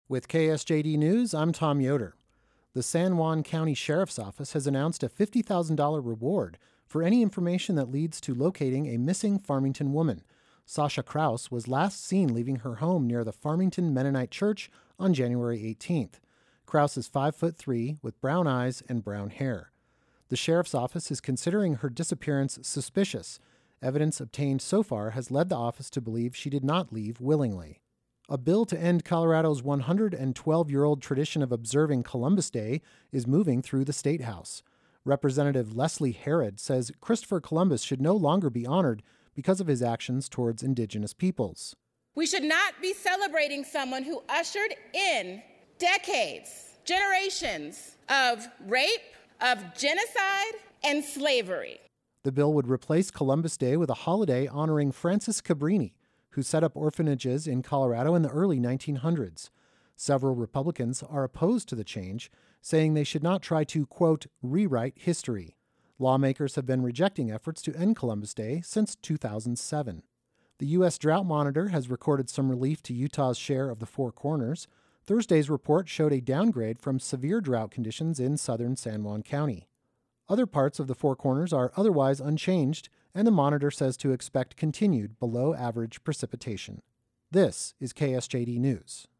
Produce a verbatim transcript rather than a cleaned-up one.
With K S J D News, I'm Tom Yoder. The San Juan County Sheriff's Office has announced a fifty thousand dollars reward for any information that leads to locating a missing Farmington woman. Sasha Kraus was last seen leaving her home near the Farmington Mennonite Church on January eighteenth. Kraus is five foot three with brown eyes and brown hair. The Sheriff's Office is considering her disappearance suspicious. Evidence obtained so far has led the office to believe she did not leave willingly. A bill to end Colorado's one hundred twelve-year-old tradition of observing Columbus Day is moving through the State House. Representative Leslie Herod says Christopher Columbus should no longer be honored because of his actions towards indigenous peoples. We should not be celebrating someone who ushered in decades, generations of rape, of genocide, and slavery. The bill would replace Columbus Day with a holiday honoring Francis Cabrini, who set up orphanages in Colorado in the early nineteen hundreds. Several Republicans are opposed to the change, saying they should not try to, quote, rewrite history. Lawmakers have been rejecting efforts to end Columbus Day since two thousand seven. The U S Drought Monitor has recorded some relief to Utah's share of the Four Corners. Thursday's report showed a downgrade from severe drought conditions in southern San Juan County. Other parts of the Four Corners are otherwise unchanged, and the monitor says to expect continued below-average precipitation. This is K S J D News.